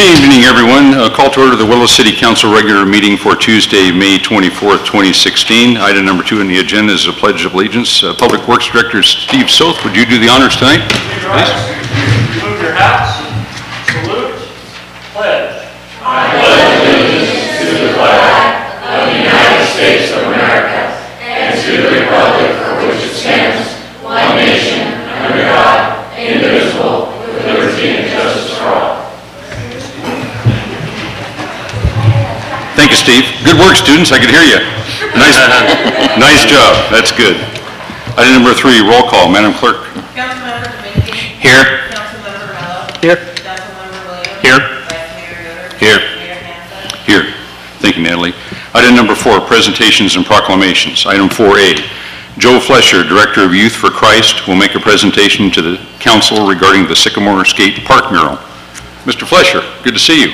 evening, everyone. Call to order the Willow City Council regular meeting for Tuesday, May 24th, 2016. Item number 2 on the agenda is a Pledge of Allegiance. Public Works Director Steve Soth, would you do the honors tonight? Please. Remove your hats. Salute. Pledge. I pledge allegiance to the flag of the United States of America and to the republic for which it stands, one nation, under God, indivisible, with liberty and justice for all. Thank you, Steve. Good work, students. I could hear you. Nice job. That's good. Item number 3, roll call. Madam Clerk. Councilmember Dominguez. Here. Councilmember Mello. Here. Councilmember Williams. Here. Vice Mayor Yoder. Here. Mayor Hansen. Here. Thank you, Natalie. Item number 4, presentations and proclamations. Item 4A, Joe Flesher, Director of Youth for Christ, will make a presentation to the council regarding the Sycamore Skate Park mural. Mr. Flesher, good to see you.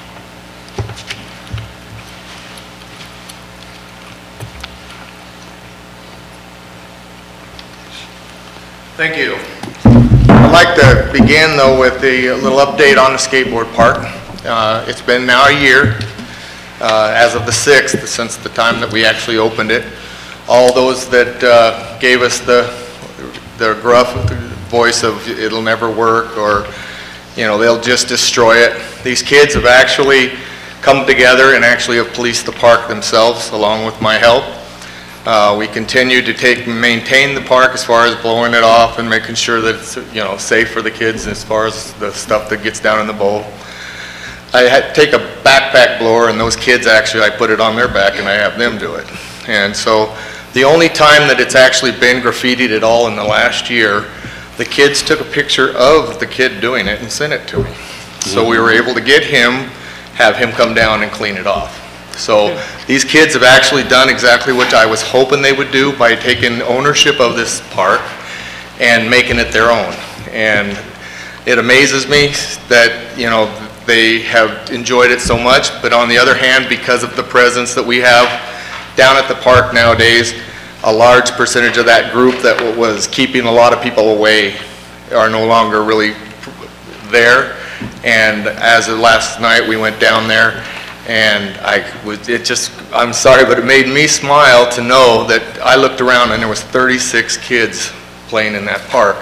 Thank you. I'd like to begin, though, with a little update on the skateboard park. It's been now a year, as of the 6th, since the time that we actually opened it. All those that gave us the gruff voice of it'll never work, or they'll just destroy it. These kids have actually come together and actually have policed the park themselves, along with my help. We continue to maintain the park as far as blowing it off and making sure that it's safe for the kids as far as the stuff that gets down in the bowl. I had to take a backpack blower, and those kids actually, I put it on their back and I have them do it. And so the only time that it's actually been graffitied at all in the last year, the kids took a picture of the kid doing it and sent it to me. So we were able to have him come down and clean it off. So these kids have actually done exactly what I was hoping they would do by taking ownership of this park and making it their own. And it amazes me that, they have enjoyed it so much, but on the other hand, because of the presence that we have down at the park nowadays, a large percentage of that group that was keeping a lot of people away are no longer really there. And as of last night, we went down there, and I'm sorry, but it made me smile to know that I looked around and there was 36 kids playing in that park.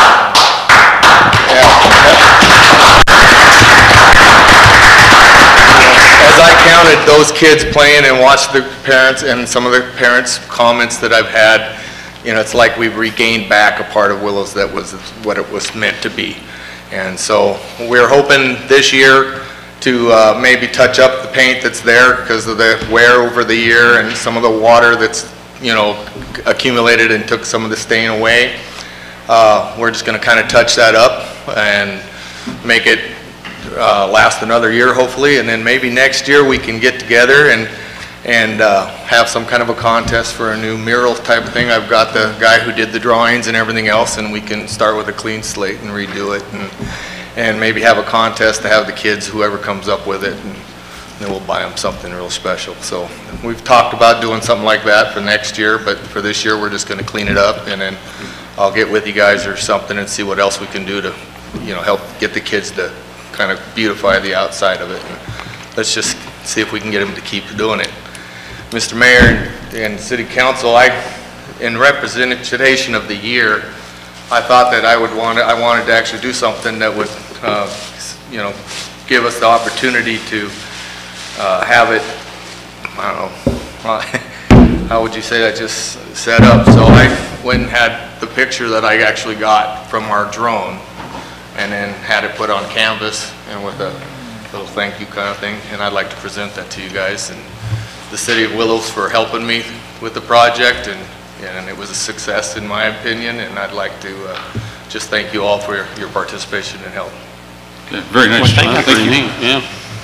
As I counted those kids playing and watched the parents and some of the parents' comments that I've had, it's like we've regained back a part of Willows that was what it was meant to be. And so we're hoping this year to maybe touch up the paint that's there because of the wear over the year and some of the water that's accumulated and took some of the stain away. We're just going to kind of touch that up and make it last another year hopefully, and then maybe next year we can get together and have some kind of a contest for a new mural type of thing. I've got the guy who did the drawings and everything else, and we can start with a clean slate and redo it, and maybe have a contest to have the kids, whoever comes up with it, and then we'll buy them something real special. So we've talked about doing something like that for next year, but for this year we're just going to clean it up, and then I'll get with you guys or something and see what else we can do to help get the kids to kind of beautify the outside of it. And let's just see if we can get them to keep doing it. Mr. Mayor and City Council, in representation of the year, I thought that I wanted to actually do something that would, give us the opportunity to have it, I don't know, how would you say that, just set up. So I went and had the picture that I actually got from our drone, and then had it put on canvas and with a little thank you kind of thing, and I'd like to present that to you guys and the City of Willows for helping me with the project, and it was a success in my opinion, and I'd like to just thank you all for your participation and help. Yeah, very nice. Well, thank you. Yeah.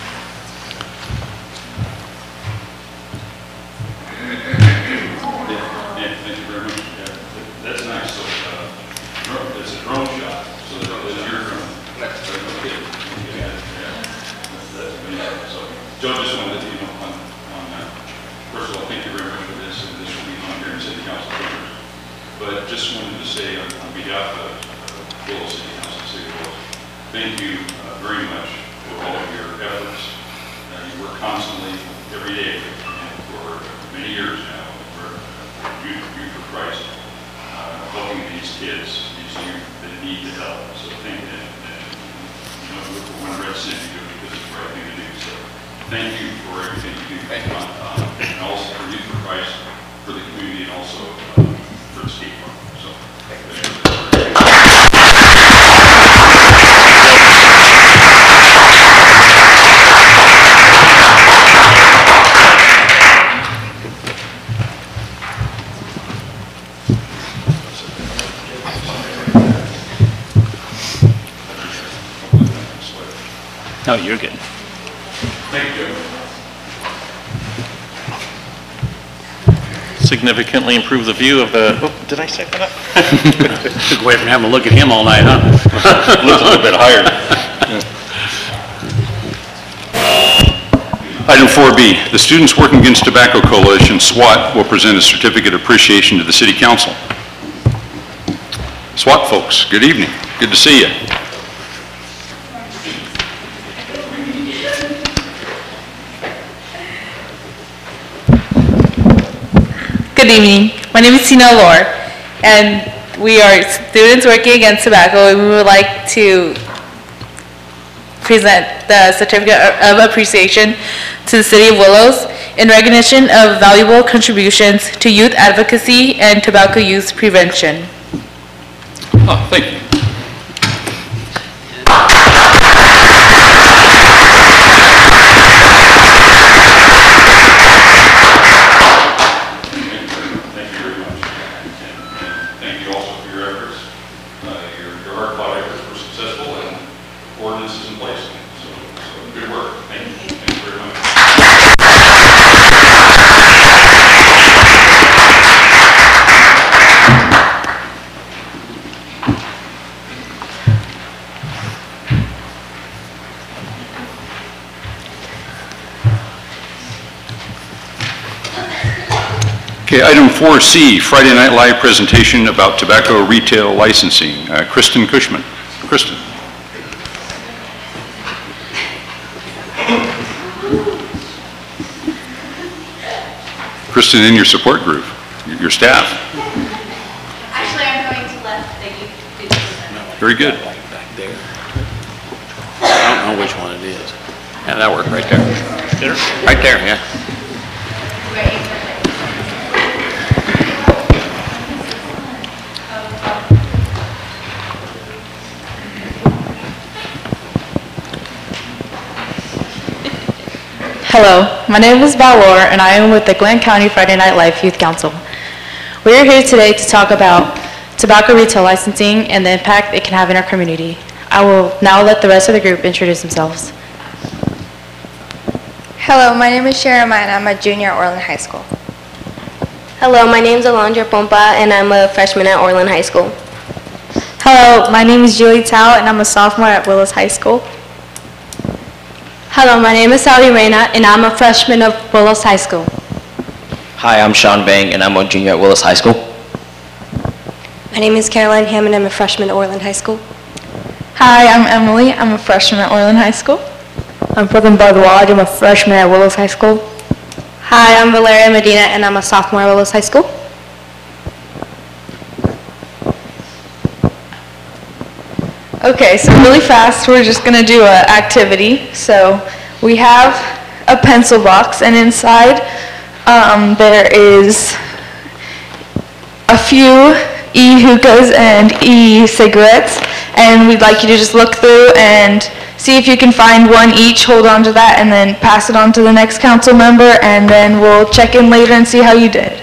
Thank you very much. Yeah, that's nice. So it's a drone shot. So it's your drone. That's amazing. So Joe just wanted to let you know first of all, thank you very much for this, and this will be on here in City Council papers. But just wanted to say on behalf of Willow City Council, City of Willows, thank you very much for all of your efforts. You work constantly, every day, and for many years now, for Youth for Christ, helping these kids, these youth that need the help. So thank you. You don't look for one red cent, you do it because it's the right thing to do. So thank you for everything you do. And also for Youth for Christ, for the community, and also for the skate park. So thank you. No, you're good. Thank you. Significantly improve the view of the, oh, did I say that? Took away from having to look at him all night, huh? Looks a little bit higher. Item 4B, the Students Working Against Tobacco Coalition, SWAT, will present a certificate of appreciation to the City Council. SWAT folks, good evening. Good to see you. Good evening. My name is Tina Lore, and we are Students Working Against Tobacco, and we would like to present the certificate of appreciation to the City of Willows in recognition of valuable contributions to youth advocacy and tobacco use prevention. Oh, thank you. Thank you very much. And thank you also for your efforts. Your hard fought efforts were successful and ordinance is in place. So good work. Thank you. Thank you very much. Okay, item 4C, Friday Night Live presentation about tobacco retail licensing. Kristen Cushman. Kristen. Kristen and your support group, your staff. Actually, I'm going to let the youth do this. Very good. Back there. I don't know which one it is. Yeah, that worked right there. Right there, yeah. Hello, my name is Balor, and I am with the Glenn County Friday Night Live Youth Council. We are here today to talk about tobacco retail licensing and the impact it can have in our community. I will now let the rest of the group introduce themselves. Hello, my name is Sharama and I'm a junior at Orland High School. Hello, my name is Alondra Pompa and I'm a freshman at Orland High School. Hello, my name is Julie Tao and I'm a sophomore at Willows High School. Hello, my name is Sally Reyna and I'm a freshman of Willows High School. Hi, I'm Sean Bang and I'm a junior at Willows High School. My name is Caroline Hammond, I'm a freshman at Orland High School. Hi, I'm Emily. I'm a freshman at Orland High School. I'm Brooklyn Bardwaj, I'm a freshman at Willows High School. Hi, I'm Valeria Medina and I'm a sophomore at Willows High School. Okay, so really fast, we're just going to do an activity. So we have a pencil box, and inside there is a few e-hookahs and e-cigarettes, and we'd like you to just look through and see if you can find one each, hold on to that, and then pass it on to the next council member, and then we'll check in later and see how you did.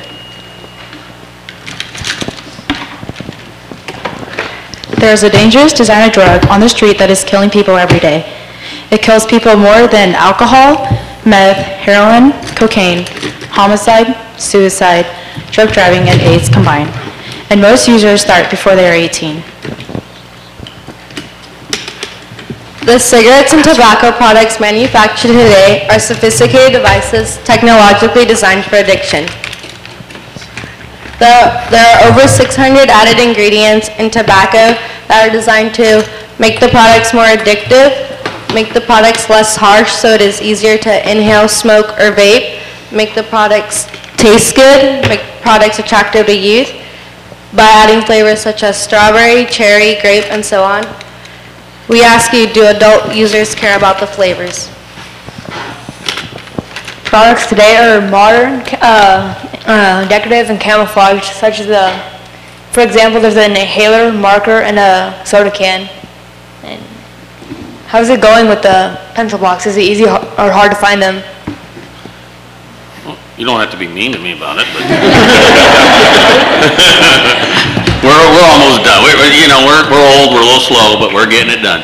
There is a dangerous designer drug on the street that is killing people every day. It kills people more than alcohol, meth, heroin, cocaine, homicide, suicide, drug driving, and AIDS combined. And most users start before they are 18. The cigarettes and tobacco products manufactured today are sophisticated devices technologically designed for addiction. There are over 600 added ingredients in tobacco that are designed to make the products more addictive, make the products less harsh so it is easier to inhale, smoke, or vape, make the products taste good, make products attractive to youth by adding flavors such as strawberry, cherry, grape, and so on. We ask you, do adult users care about the flavors? Products today are modern, decorative, and camouflage, such as for example, there's an inhaler, marker, and a soda can. And how's it going with the pencil box? Is it easy or hard to find them? You don't have to be mean to me about it, but we're almost done. We're old, we're a little slow, but we're getting it done.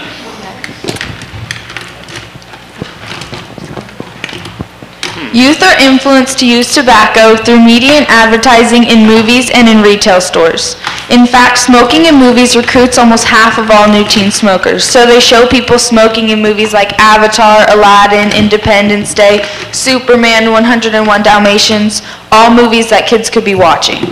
Youth are influenced to use tobacco through media and advertising in movies and in retail stores. In fact, smoking in movies recruits almost half of all new teen smokers. So they show people smoking in movies like Avatar, Aladdin, Independence Day, Superman, 101 Dalmatians, all movies that kids could be watching.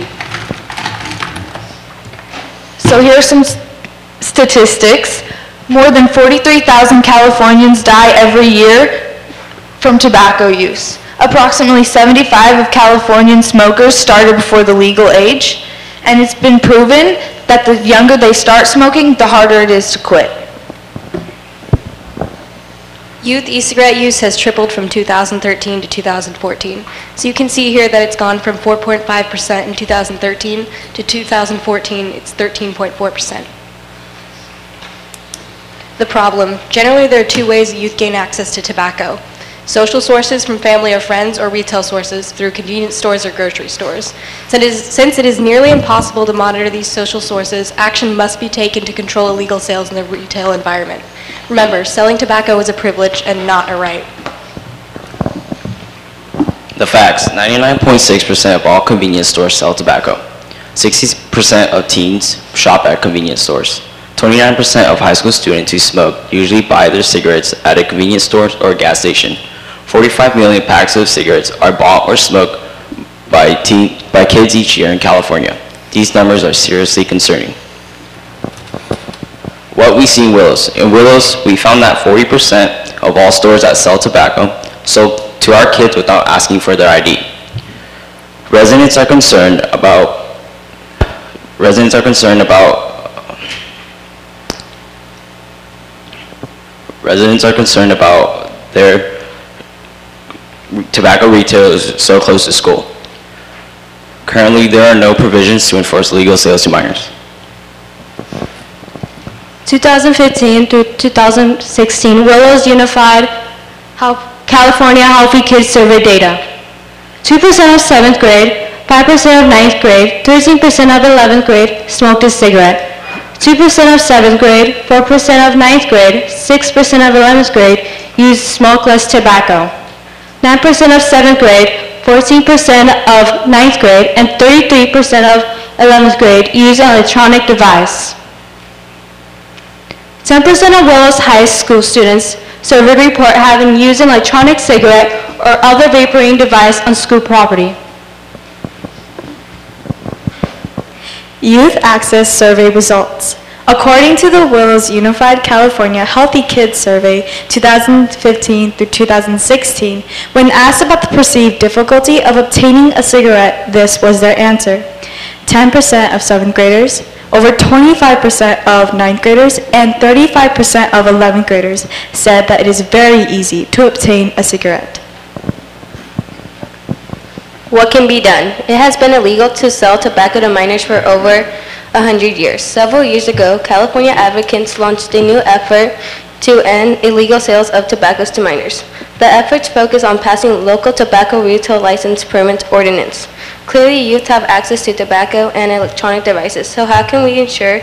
So here are some statistics. More than 43,000 Californians die every year from tobacco use. Approximately 75 of Californian smokers started before the legal age, and it's been proven that the younger they start smoking, the harder it is to quit. Youth e-cigarette use has tripled from 2013 to 2014. So you can see here that it's gone from 4.5% in 2013 to 2014, it's 13.4%. The problem, generally there are two ways youth gain access to tobacco. Social sources from family or friends, or retail sources through convenience stores or grocery stores. Since it is nearly impossible to monitor these social sources, action must be taken to control illegal sales in the retail environment. Remember, selling tobacco is a privilege and not a right. The facts: 99.6% of all convenience stores sell tobacco. 60% of teens shop at convenience stores. 29% of high school students who smoke usually buy their cigarettes at a convenience store or gas station. 45 million packs of cigarettes are bought or smoked by kids each year in California. These numbers are seriously concerning. What we see in Willows. In Willows, we found that 40% of all stores that sell tobacco sold to our kids without asking for their ID. Residents are concerned about their tobacco retail is so close to school. Currently, there are no provisions to enforce legal sales to minors. 2015 through 2016, Willows Unified California Healthy Kids Survey data. 2% of 7th grade, 5% of 9th grade, 13% of 11th grade smoked a cigarette. 2% of 7th grade, 4% of 9th grade, 6% of 11th grade used smokeless tobacco. 9% of 7th grade, 14% of 9th grade, and 33% of 11th grade used an electronic device. 10% of Willows High School students surveyed report having used an electronic cigarette or other vaporing device on school property. Youth Access Survey results. According to the Willows Unified California Healthy Kids Survey 2015 through 2016, when asked about the perceived difficulty of obtaining a cigarette, this was their answer. 10% of 7th graders, over 25% of 9th graders, and 35% of 11th graders said that it is very easy to obtain a cigarette. What can be done? It has been illegal to sell tobacco to minors for over 100 years. Several years ago, California advocates launched a new effort to end illegal sales of tobaccos to minors. The efforts focus on passing local tobacco retail license permit ordinance. Clearly, youth have access to tobacco and electronic devices, so how can we ensure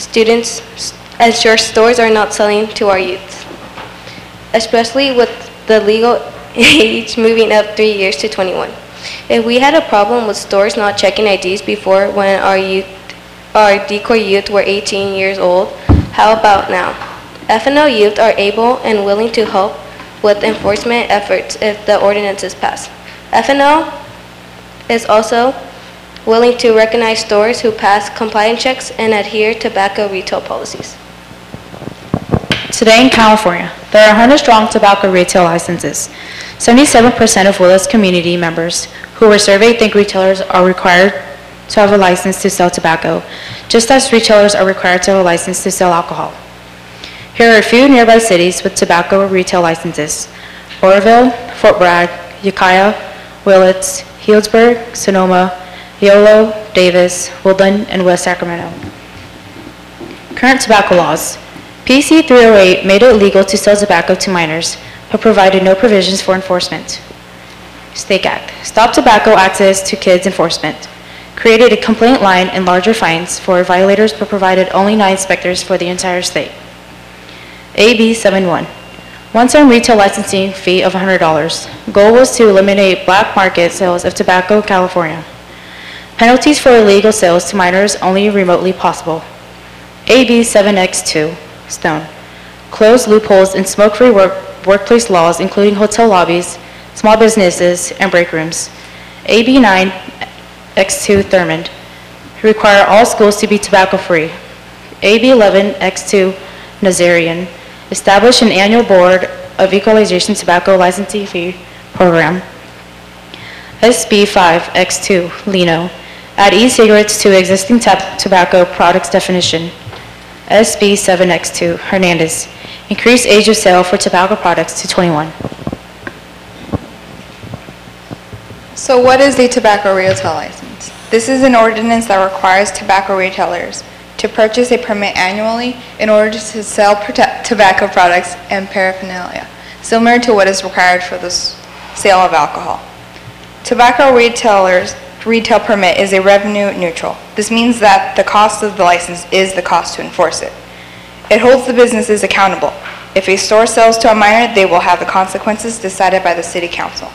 stores are not selling to our youth? Especially with the legal age moving up 3 years to 21. If we had a problem with stores not checking IDs before when our decoy youth were 18 years old, how about now? FNL youth are able and willing to help with enforcement efforts if the ordinance is passed. FNL is also willing to recognize stores who pass compliance checks and adhere to tobacco retail policies. Today in California, there are 100 strong tobacco retail licenses. 77% of Willis community members who were surveyed think retailers are required to have a license to sell tobacco, just as retailers are required to have a license to sell alcohol. Here are a few nearby cities with tobacco retail licenses: Oroville, Fort Bragg, Ukiah, Willits, Healdsburg, Sonoma, Yolo, Davis, Woodland, and West Sacramento. Current tobacco laws. PC 308 made it illegal to sell tobacco to minors, but provided no provisions for enforcement. STAKE Act. Stop Tobacco Access to Kids Enforcement. Created a complaint line and larger fines for violators, but provided only 9 inspectors for the entire state. AB 71. One-time retail licensing fee of $100. Goal was to eliminate black market sales of tobacco in California. Penalties for illegal sales to minors only remotely possible. AB 7X2. Stone. Close loopholes in smoke-free workplace laws, including hotel lobbies, small businesses, and break rooms. AB 9X2 Thurmond. Require all schools to be tobacco-free. AB 11X2 Nazarian. Establish an annual board of equalization tobacco licensing fee program. SB 5X2 Lino. Add e-cigarettes to existing tobacco products definition. SB 7X2 Hernandez. Increase age of sale for tobacco products to 21. So what is the tobacco retail license? This is an ordinance that requires tobacco retailers to purchase a permit annually in order to sell tobacco products and paraphernalia, similar to what is required for the sale of alcohol. Tobacco retailers' retail permit is a revenue neutral. This means that the cost of the license is the cost to enforce it. It holds the businesses accountable. If a store sells to a minor, they will have the consequences decided by the city council.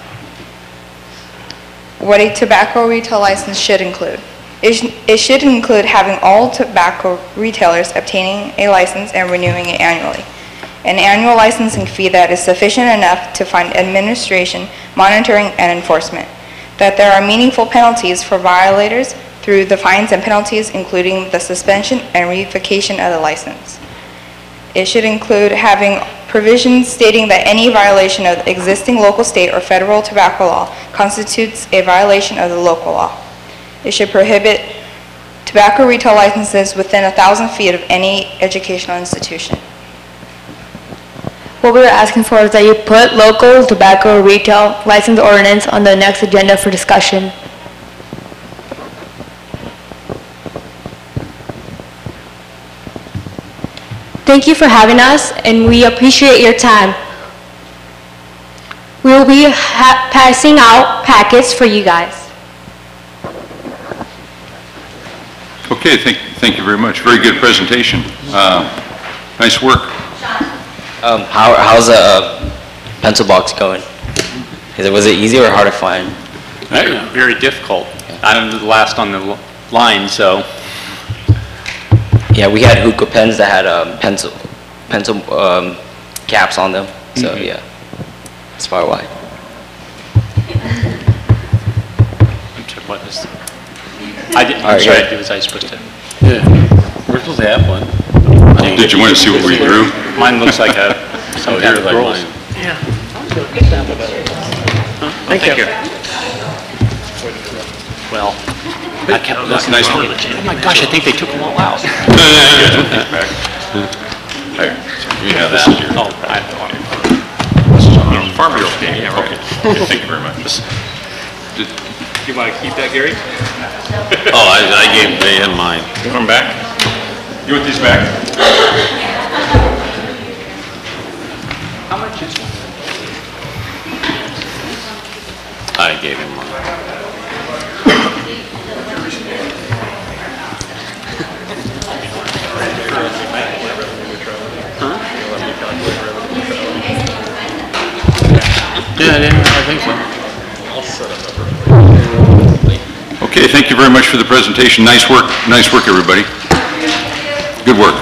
What a tobacco retail license should include. It should include having all tobacco retailers obtaining a license and renewing it annually. An annual licensing fee that is sufficient enough to fund administration, monitoring, and enforcement. That there are meaningful penalties for violators through the fines and penalties, including the suspension and revocation of the license. It should include having provisions stating that any violation of existing local, state, or federal tobacco law constitutes a violation of the local law. It should prohibit tobacco retail licenses within 1,000 feet of any educational institution. What we were asking for is that you put local tobacco retail license ordinance on the next agenda for discussion. Thank you for having us, and we appreciate your time. We will be passing out packets for you guys. Okay, thank you very much. Very good presentation. Nice work. How's the pencil box going? Was it easy or hard to find? Very difficult. I'm the last on the line, so. Yeah, we had hookah pens that had pencil caps on them. So yeah, that's probably why. What is? I'm sorry. Was I supposed to? Yeah, we're supposed to have one. Did you want to see what we drew? Mine looks like a some kind of like rolls. mine. Yeah. Thank you. Well, I kept That's looking. nice work. Oh my gosh, I think they took them all out. Here, you have this here. Oh, Farm Bureau, okay, yeah, right. Okay, thank you very much. You want to keep that, Gary? Oh, I gave Dan mine. You want them back? You want these back? How much is one? I gave him mine. Yeah, I think so. Okay, thank you very much for the presentation. Nice work, everybody. Good work.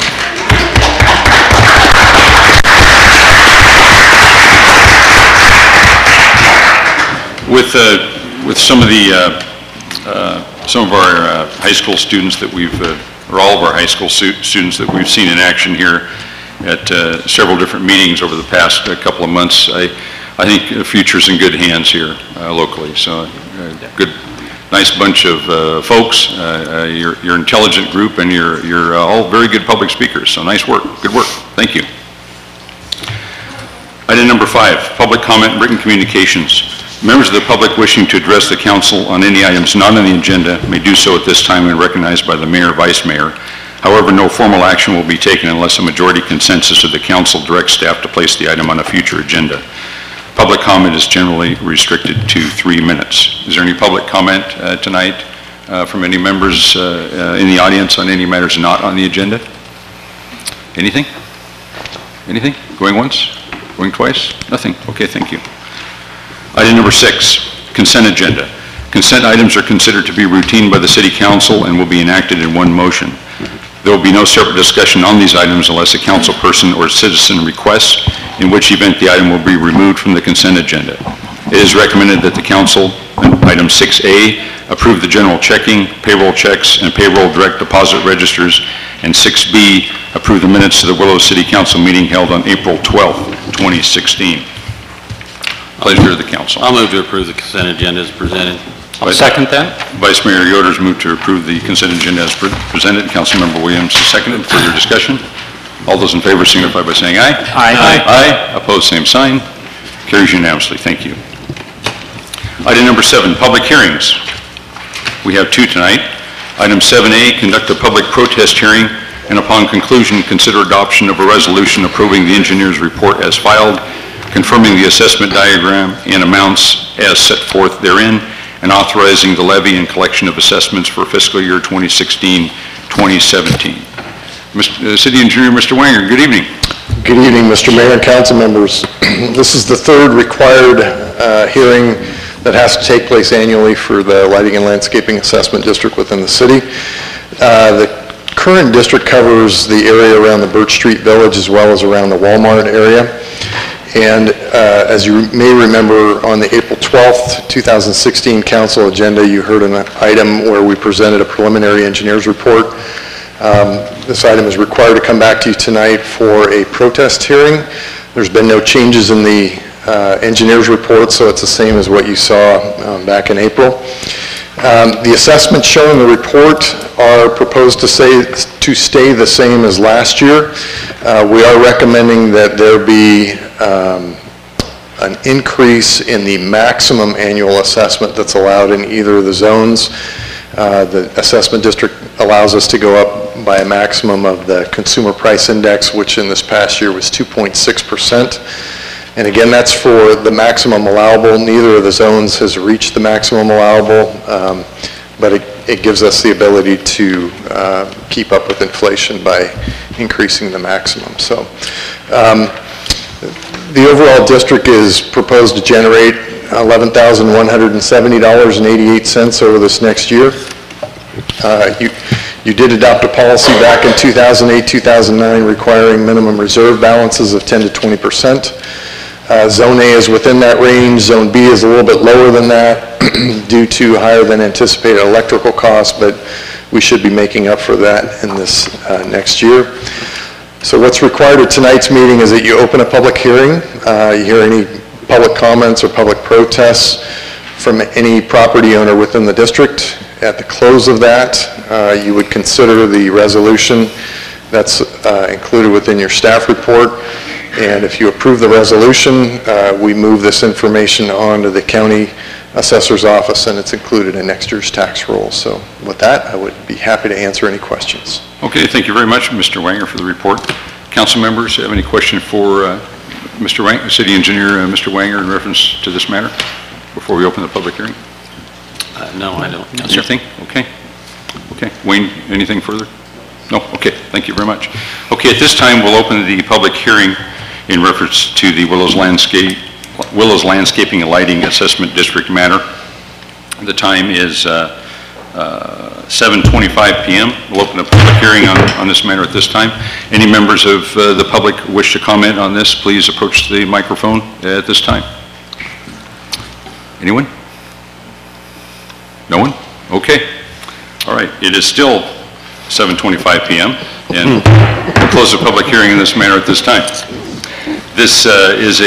With some of our high school students that we've, or all of our high school students that we've seen in action here, at several different meetings over the past couple of months. I think the future's in good hands here locally. So good, nice bunch of folks. You're an intelligent group, and you're all very good public speakers. So nice work, good work. Thank you. Item number 5, public comment and written communications. Members of the public wishing to address the council on any items not on the agenda may do so at this time when recognized by the mayor or vice mayor. However, no formal action will be taken unless a majority consensus of the council directs staff to place the item on a future agenda. Public comment is generally restricted to 3 minutes. Is there any public comment tonight from any members in the audience on any matters not on the agenda? Anything? Anything? Going once? Going twice? Nothing? Okay, thank you. Item number 6, consent agenda. Consent items are considered to be routine by the City Council and will be enacted in one motion. There will be no separate discussion on these items unless a council person or citizen requests, in which event the item will be removed from the consent agenda. It is recommended that the council, item 6A, approve the general checking, payroll checks, and payroll direct deposit registers, and 6B, approve the minutes of the Willow City Council meeting held on April 12th, 2016. Pleasure of the council. I'll move to approve the consent agenda as presented. I'll second that. Vice Mayor Yoder's moved to approve the consent agenda as presented. Councilmember Williams is seconded. Further discussion? All those in favor signify by saying aye. Aye. Aye. Opposed, same sign. Carries unanimously. Thank you. Item number 7, public hearings. We have 2 tonight. Item 7A, conduct a public protest hearing, and upon conclusion, consider adoption of a resolution approving the engineer's report as filed, confirming the assessment diagram and amounts as set forth therein, and authorizing the levy and collection of assessments for fiscal year 2016-2017. City Engineer, Mr. Wanger, good evening. Good evening, Mr. Mayor and council members. This is the 3rd required hearing that has to take place annually for the Lighting and Landscaping Assessment District within the city. The current district covers the area around the Birch Street Village as well as around the Walmart area. And as you may remember, on the April 12th, 2016 council agenda, you heard an item where we presented a preliminary engineer's report. This item is required to come back to you tonight for a protest hearing. There's been no changes in the engineer's report, so it's the same as what you saw back in April. The assessments shown in the report are proposed to stay the same as last year. We are recommending that there be an increase in the maximum annual assessment that's allowed in either of the zones. The assessment district allows us to go up by a maximum of the consumer price index, which in this past year was 2.6%. And again, that's for the maximum allowable. Neither of the zones has reached the maximum allowable, but it gives us the ability to keep up with inflation by increasing the maximum. So the overall district is proposed to generate $11,170.88 over this next year. You did adopt a policy back in 2008-2009 requiring minimum reserve balances of 10 to 20%. Zone A is within that range. Zone B is a little bit lower than that due to higher than anticipated electrical costs, but we should be making up for that in this next year. So what's required at tonight's meeting is that you open a public hearing, you hear any public comments or public protests from any property owner within the district. At the close of that, you would consider the resolution that's included within your staff report. And if you approve the resolution, we move this information on to the county assessor's office, and it's included in next year's tax roll. So with that, I would be happy to answer any questions. Okay, thank you very much, Mr. Wanger, for the report. Council members, have any question for Mr. Wanger, City Engineer Mr. Wanger, in reference to this matter before we open the public hearing? No, I don't. No, anything? Okay. Okay. Wayne, anything further? No? Okay. Thank you very much. Okay, at this time, we'll open the public hearing in reference to the Willows Landscaping and Lighting Assessment District matter. The time is 7:25 p.m. We'll open a public hearing on this matter at this time. Any members of the public who wish to comment on this, please approach the microphone at this time. Anyone? No one? Okay. All right. It is still 7:25 p.m. And close the public hearing in this manner at this time. This is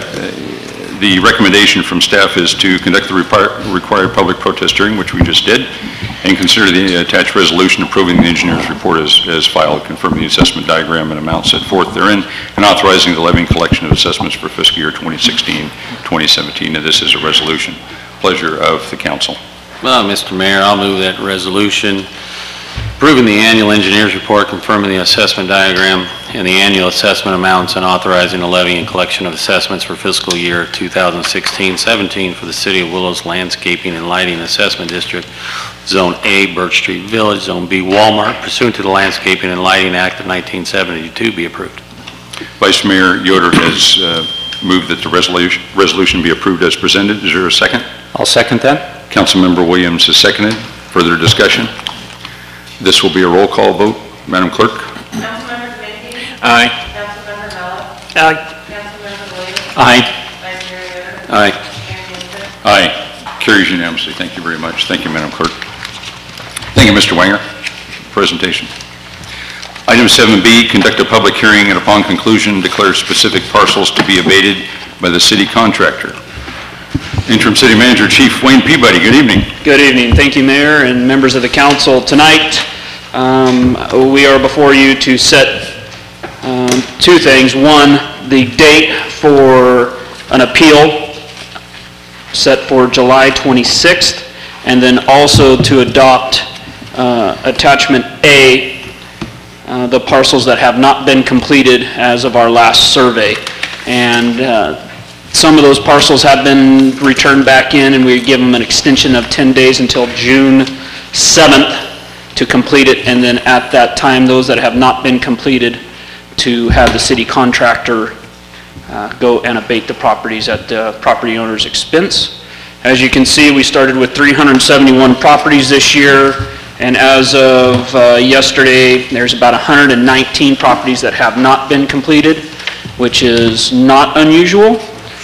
the recommendation from staff is to conduct the required public protest hearing, which we just did, and consider the attached resolution approving the engineer's report as filed, confirming the assessment diagram and amounts set forth therein, and authorizing the levy and collection of assessments for fiscal year 2016-2017. And this is a resolution. Pleasure of the council. Well, Mr. Mayor, I'll move that resolution approving the annual engineer's report, confirming the assessment diagram and the annual assessment amounts, and authorizing the levy and collection of assessments for fiscal year 2016-17 for the City of Willows Landscaping and Lighting Assessment District, Zone A, Birch Street Village, Zone B, Walmart, pursuant to the Landscaping and Lighting Act of 1972, be approved. Vice Mayor Yoder has moved that the resolution be approved as presented. Is there a second? I'll second that. Councilmember Williams has seconded. Further discussion? This will be a roll call vote. Madam Clerk? Councilmember Domenici? Aye. Councilmember Mello? Aye. Councilmember Williams? Aye. Vice Mayor Yoder? Aye. Mayor Kinsler? Aye. Carries unanimously. Thank you very much. Thank you, Madam Clerk. Thank you, Mr. Wanger. Presentation. Item 7B, conduct a public hearing and upon conclusion declare specific parcels to be abated by the city contractor. Interim City Manager Chief Wayne Peabody, good evening. Good evening. Thank you, Mayor and members of the council. Tonight, we are before you to set two things. One, the date for an appeal set for July 26th, and then also to adopt Attachment A, the parcels that have not been completed as of our last survey. And some of those parcels have been returned back in, and we give them an extension of 10 days until June 7th to complete it, and then at that time, those that have not been completed, to have the city contractor go and abate the properties at the property owner's expense. As you can see, we started with 371 properties this year, and as of yesterday, there's about 119 properties that have not been completed, which is not unusual.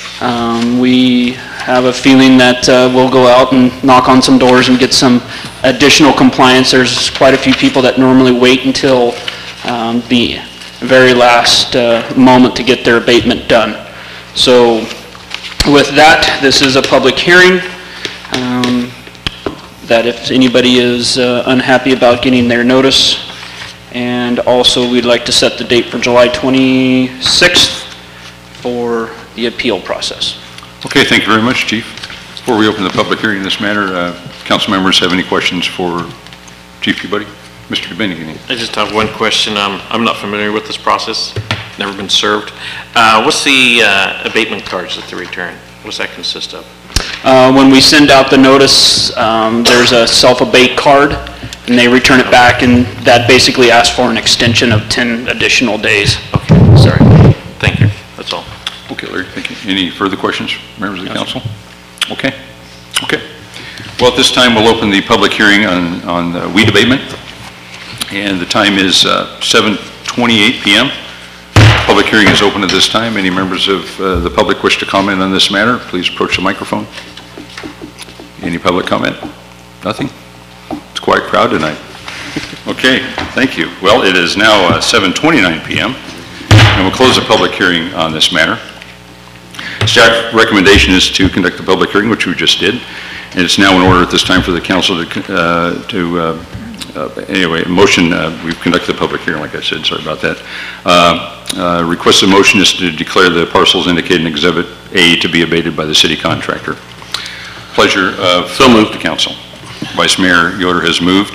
We have a feeling that we'll go out and knock on some doors and get some additional compliance. There's quite a few people that normally wait until the very last moment to get their abatement done. So with that, this is a public hearing that if anybody is unhappy about getting their notice, and also we'd like to set the date for July 26th for the appeal process. Okay, thank you very much, Chief. Before we open the public hearing in this matter, council members have any questions for Chief Peabody? Mr. Domenici. I just have one question. I'm not familiar with this process, never been served. What's the abatement cards that they return? What's that consist of? When we send out the notice, there's a self-abate card, and they return it back, and that basically asks for an extension of 10 additional days. Okay, sorry. Thank you. That's all. Okay, Larry, thank you. Any further questions, members of the council? Okay. Okay. Well, at this time, we'll open the public hearing on weed abatement, and the time is 7:28 p.m. Public hearing is open at this time. Any members of the public wish to comment on this matter, please approach the microphone. Any public comment? Nothing? It's quite a crowd tonight. Okay, thank you. Well, it is now 7:29 p.m. and we'll close the public hearing on this matter. Staff recommendation is to conduct the public hearing, which we just did, and it's now in order at this time for the council anyway, motion, we've conducted the public hearing, like I said, sorry about that. Requested motion is to declare the parcels indicated in Exhibit A to be abated by the city contractor. Pleasure of the council. Vice Mayor Yoder has moved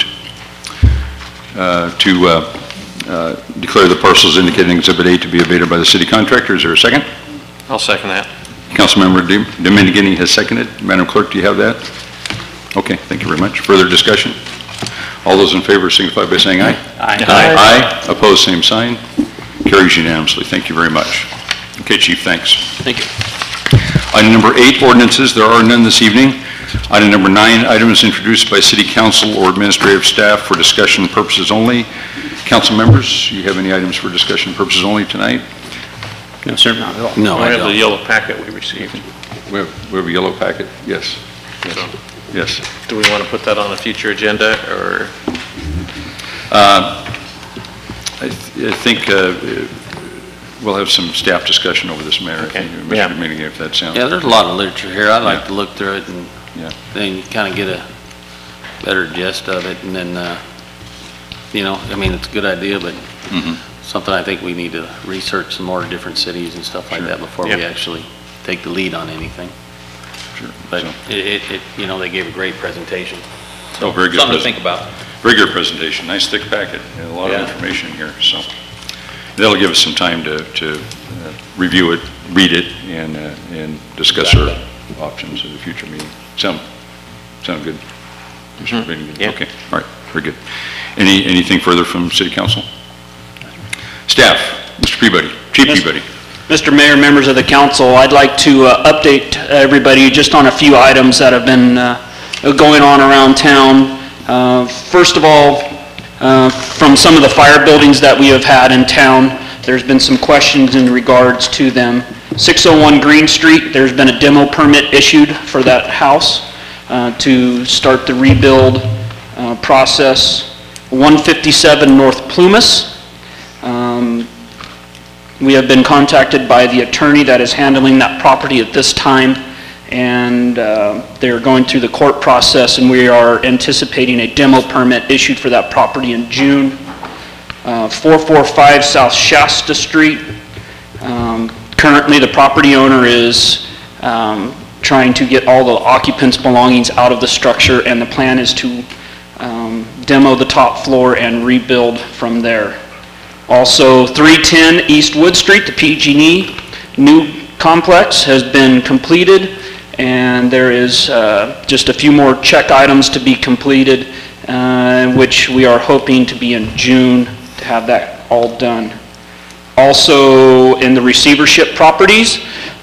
to declare the parcels indicated in Exhibit A to be abated by the city contractor. Is there a second? I'll second that. Councilmember Domenici has seconded. Madam Clerk, do you have that? Okay, thank you very much. Further discussion? All those in favor signify by saying aye. Aye. Aye. Aye. Opposed, same sign. Carries unanimously. Thank you very much. Okay, Chief, thanks. Thank you. Item number 8, ordinances. There are none this evening. Item number 9, items introduced by City Council or administrative staff for discussion purposes only. Council members, you have any items for discussion purposes only tonight? No, sir, not at all. No, I I have the don't. yellow packet we received. We have a yellow packet? Yes. So, Yes. do we want to put that on a future agenda, or? I think we'll have some staff discussion over this matter. Okay. Mr. Dominic, if that sounds. Yeah, there's a lot of literature here. I'd like to look through it and Yeah. then you kind of get a better gist of it. And then, you know, I mean, it's a good idea, but something I think we need to research some more different cities and stuff like that before we actually take the lead on anything. Sure. But it, you know, they gave a great presentation. Oh, very good. Something to think about. Very good presentation. Nice thick packet. And a lot of information here. So that'll give us some time to review it, read it, and discuss our options at a future meeting. Sound good? Mr. Dominic? Yeah. Okay. All right. Very good. Anything further from City Council? Staff, Mr. Peabody, Chief Peabody. Mr. Mayor, members of the council, I'd like to update everybody just on a few items that have been going on around town. First of all, from some of the fire buildings that we have had in town, there's been some questions in regards to them. 601 Green Street, there's been a demo permit issued for that house to start the rebuild process. 157 North Plumas. We have been contacted by the attorney that is handling that property at this time, and they're going through the court process, and we are anticipating a demo permit issued for that property in June. 445 South Shasta Street. Currently, the property owner is trying to get all the occupants' belongings out of the structure, and the plan is to demo the top floor and rebuild from there. Also, 310 East Wood Street, the PG&E new complex has been completed, and there is just a few more check items to be completed, which we are hoping to be in June to have that all done. Also, in the receivership properties,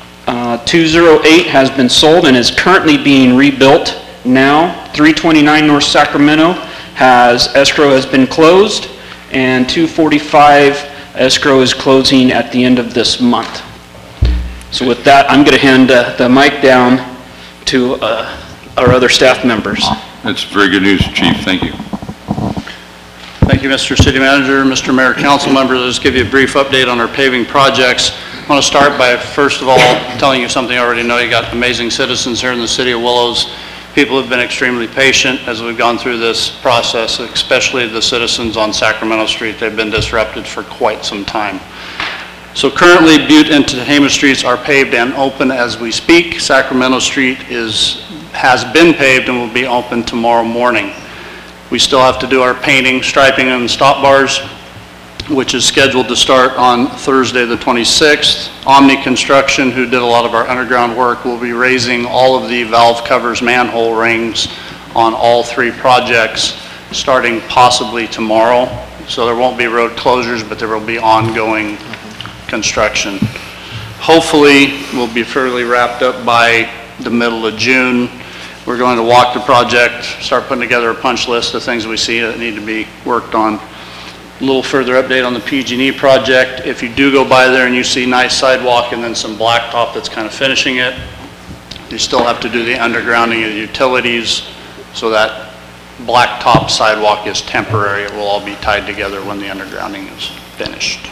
208 has been sold and is currently being rebuilt now. 329 North Sacramento escrow has been closed, and 245 escrow is closing at the end of this month. So with that, I'm going to hand the mic down to our other staff members. That's very good news, Chief. Thank you. Thank you, Mr. City Manager, Mr. Mayor, council members. I'll just give you a brief update on our paving projects. I want to start by, first of all, telling you something you already know. You got amazing citizens here in the city of Willows. People have been extremely patient as we've gone through this process, especially the citizens on Sacramento Street. They've been disrupted for quite some time. So currently, Butte and Tehama Streets are paved and open as we speak. Sacramento Street has been paved and will be open tomorrow morning. We still have to do our painting, striping, and stop bars, which is scheduled to start on Thursday the 26th. Omni Construction, who did a lot of our underground work, will be raising all of the valve covers, manhole rings on all three projects starting possibly tomorrow. So there won't be road closures, but there will be ongoing construction. Hopefully, we'll be fairly wrapped up by the middle of June. We're going to walk the project, start putting together a punch list of things we see that need to be worked on. A little further update on the PG&E project. If you do go by there and you see nice sidewalk and then some blacktop that's kind of finishing it, you still have to do the undergrounding of the utilities, so that blacktop sidewalk is temporary. It will all be tied together when the undergrounding is finished.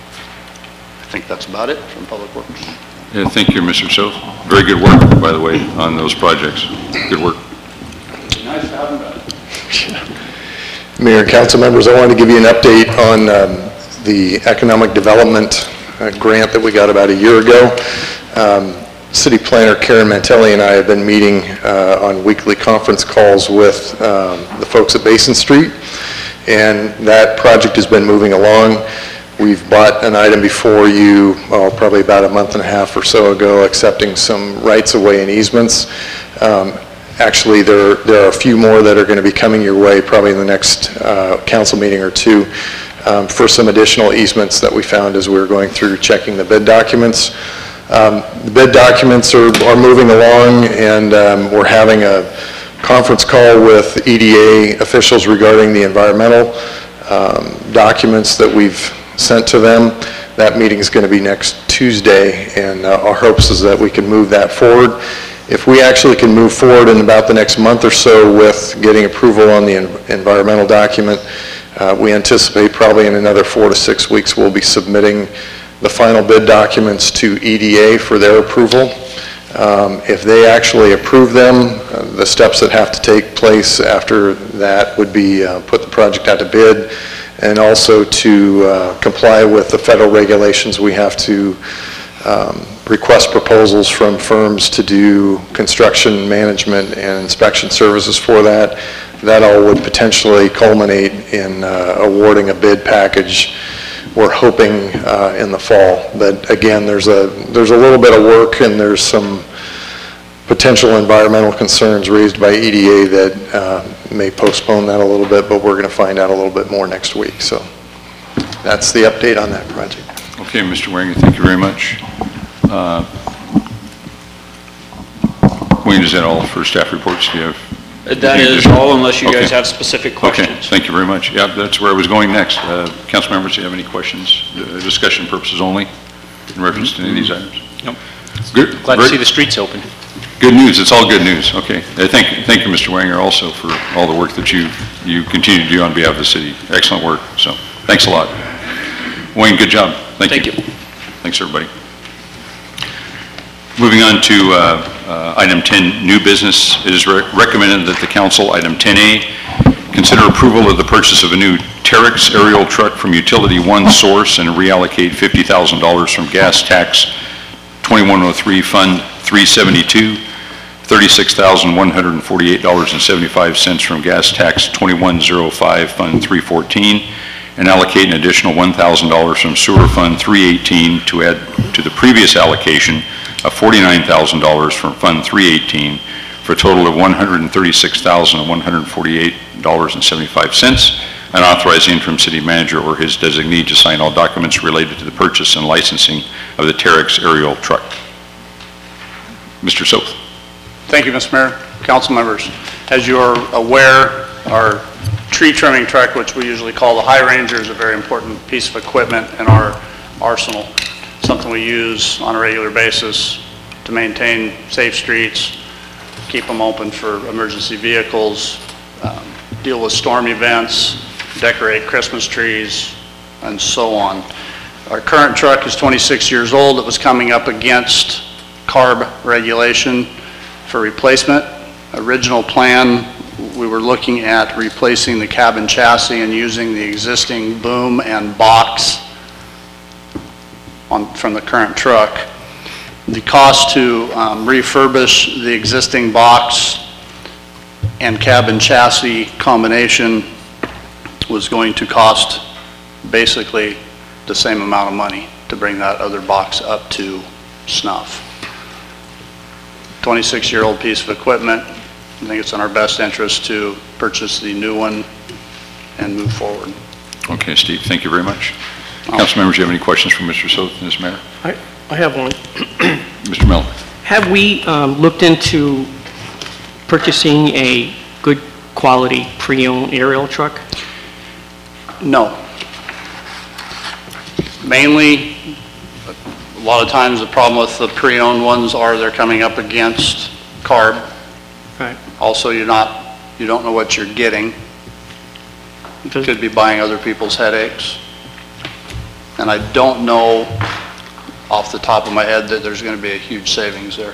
I think that's about it from Public Works. Yeah, thank you, Mr. Soph. Very good work, by the way, on those projects. Good work. Nice to have them back. Mayor and council members, I wanted to give you an update on the economic development grant that we got about a year ago. City Planner Karen Mantelli and I have been meeting on weekly conference calls with the folks at Basin Street, and that project has been moving along. We've bought an item before you, probably about a month and a half or so ago, accepting some rights-of-way and easements. Actually, there are a few more that are going to be coming your way probably in the next council meeting or two for some additional easements that we found as we were going through checking the bid documents. The bid documents are moving along, and we're having a conference call with EDA officials regarding the environmental documents that we've sent to them. That meeting is going to be next Tuesday, and our hopes is that we can move that forward. If we actually can move forward in about the next month or so with getting approval on the environmental document, We anticipate probably in another 4 to 6 weeks, we'll be submitting the final bid documents to EDA for their approval. If they actually approve them, the steps that have to take place after that would be put the project out to bid, and also to comply with the federal regulations. We have to request proposals from firms to do construction management and inspection services for that. That all would potentially culminate in awarding a bid package. We're hoping in the fall. But again, there's a little bit of work, and there's some potential environmental concerns raised by EDA that may postpone that a little bit, but we're going to find out a little bit more next week. So that's the update on that project. Okay, Mr. Wanger, thank you very much. Wayne, is that all for staff reports? Do you have? That is all, unless you guys have specific questions. Okay, thank you very much. Yeah, that's where I was going next. Council members, do you have any questions? Discussion purposes only in reference to any of these items? Nope. Good. Glad to see the streets open. Good news. It's all good news. Okay. Thank you, Mr. Wanger, also for all the work that you continue to do on behalf of the city. Excellent work. So thanks a lot. Wayne, good job. Thank you. Thanks, everybody. Moving on to item 10, new business. It is recommended that the council, item 10A, consider approval of the purchase of a new Terex aerial truck from Utility One Source and reallocate $50,000 from gas tax 2103 Fund 372, $36,148.75 from gas tax 2105 Fund 314, and allocate an additional $1,000 from Sewer Fund 318 to add to the previous allocation of $49,000 from Fund 318 for a total of $136,148.75, and authorize the interim city manager or his designee to sign all documents related to the purchase and licensing of the Terex aerial truck. Mr. Soth. Thank you, Mr. Mayor, council members. As you are aware, our tree trimming truck, which we usually call the High Ranger, is a very important piece of equipment in our arsenal. Something we use on a regular basis to maintain safe streets, keep them open for emergency vehicles, deal with storm events, decorate Christmas trees, and so on. Our current truck is 26 years old. It was coming up against CARB regulation for replacement. Original plan, we were looking at replacing the cabin chassis and using the existing boom and box from the current truck. The cost to refurbish the existing box and cabin chassis combination was going to cost basically the same amount of money to bring that other box up to snuff. 26-year-old piece of equipment. I think it's in our best interest to purchase the new one and move forward. Okay, Steve, thank you very much. Council members, do you have any questions for Mr. Soth and this matter? I have one. Mr. Miller. Have we looked into purchasing a good quality pre-owned aerial truck? No. Mainly, a lot of times the problem with the pre-owned ones are they're coming up against CARB. Right. Also, you don't know what you're getting. You could be buying other people's headaches. And I don't know off the top of my head that there's going to be a huge savings there.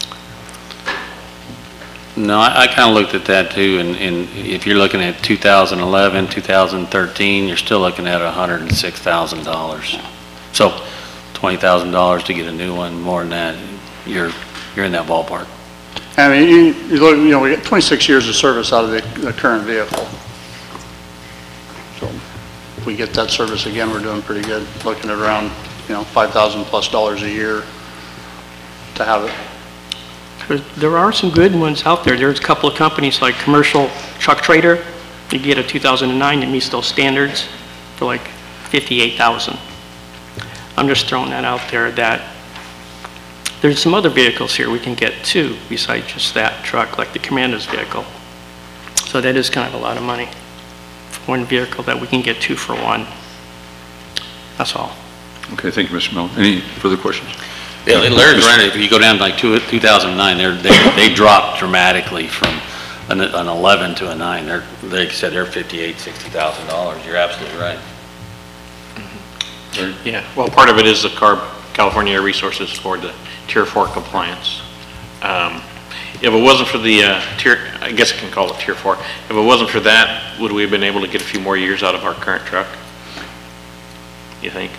No, I kind of looked at that too, and if you're looking at 2011, 2013, you're still looking at $106,000. So $20,000 to get a new one, more than that, you're in that ballpark. I mean, you look, we get 26 years of service out of the current vehicle. So if we get that service again, we're doing pretty good, looking at around, $5,000 plus a year to have it. There are some good ones out there. There's a couple of companies like Commercial Truck Trader. You get a 2009 that meets those standards for like $58,000. I'm just throwing that out there that there's some other vehicles here we can get too, besides just that truck, like the Commander's vehicle. So that is kind of a lot of money for one vehicle that we can get 2 for 1. That's all. Okay, thank you, Mr. Miller. Any further questions? Yeah, Larry's right. If you go down to like 2009, they dropped dramatically from an 11 to a 9. They said they're $58,000, $60,000. You're absolutely right. Yeah, well, part of it is the California Air Resources for the Tier 4 compliance. If it wasn't for the I guess I can call it Tier 4. If it wasn't for that, would we have been able to get a few more years out of our current truck? You think?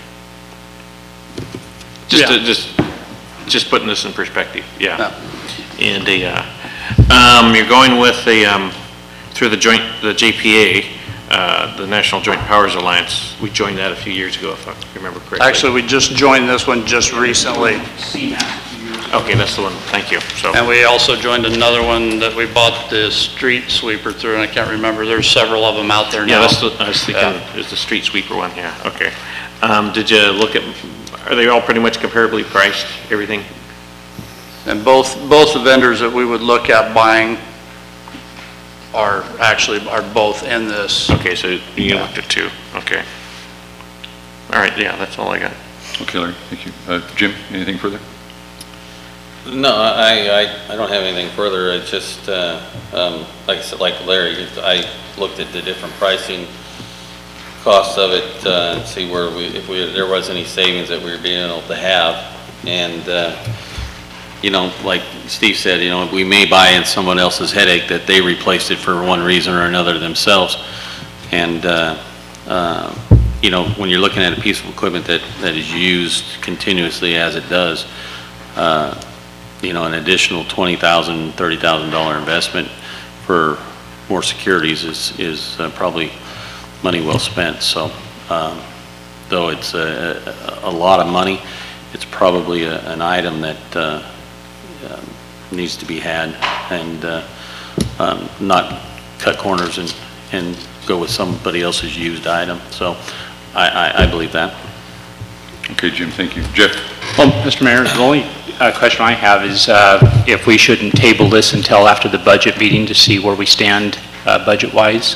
Just putting this in perspective, yeah. And you're going with through the JPA, the National Joint Powers Alliance. We joined that a few years ago, if I remember correctly. Actually, we just joined this one just recently. Okay, that's the one, thank you. So. And we also joined another one that we bought the street sweeper through, and I can't remember, there's several of them out there now. Yeah, I was thinking, it's the street sweeper one, yeah, okay. Did you look at, are they all pretty much comparably priced, everything? And both the vendors that we would look at buying are both in this. Okay, so you looked at two, okay. All right, yeah, that's all I got. Okay, Larry, thank you. Jim, anything further? No, I don't have anything further. It's just, like I said, like Larry, I looked at the different pricing costs of it, and see where if there was any savings that we were being able to have. And, you know, like Steve said, you know, we may buy in someone else's headache that they replaced it for one reason or another themselves. And, you know, when you're looking at a piece of equipment that is used continuously as it does, you know, an additional $20,000, $30,000 investment for more securities is probably money well spent. So, though it's a lot of money, it's probably an item that needs to be had, and not cut corners and go with somebody else's used item. So, I believe that. Okay, Jim, thank you. Jeff? Well, Mr. Mayor, the only question I have is if we shouldn't table this until after the budget meeting to see where we stand budget-wise?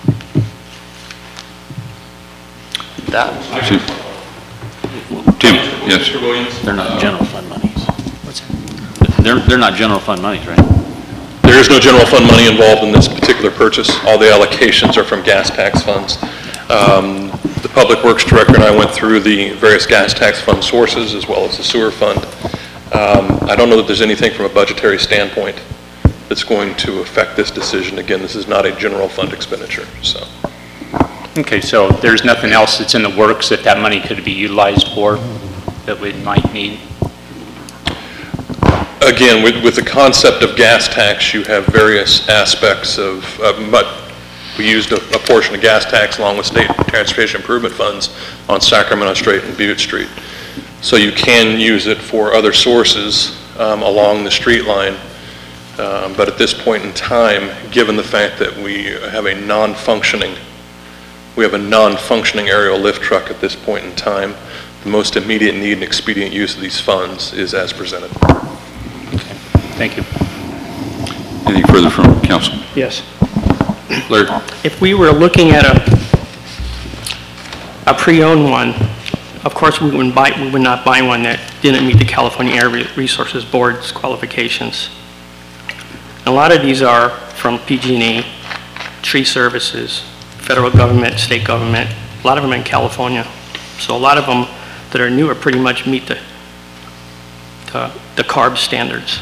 Tim, yes. Mr. Williams? They're not general fund monies. What's that? They're not general fund monies, right? There is no general fund money involved in this particular purchase. All the allocations are from gas tax funds. The Public Works Director and I went through the various gas tax fund sources as well as the sewer fund. I don't know that there's anything from a budgetary standpoint that's going to affect this decision. Again, this is not a general fund expenditure, so. Okay, so there's nothing else that's in the works that money could be utilized for that we might need? Again, with the concept of gas tax, you have various aspects of, but we used a portion of gas tax along with state transportation improvement funds on Sacramento Street and Butte Street. So you can use it for other sources along the street line. But at this point in time, given the fact that we have a non-functioning aerial lift truck at this point in time, the most immediate need and expedient use of these funds is as presented. Okay. Thank you. Anything further from council? Yes. Larry? If we were looking at a pre-owned one, of course we would not buy one that didn't meet the California Air Resources Board's qualifications. A lot of these are from PG&E, tree services, federal government, state government, a lot of them in California. So a lot of them that are new are pretty much meet the CARB standards.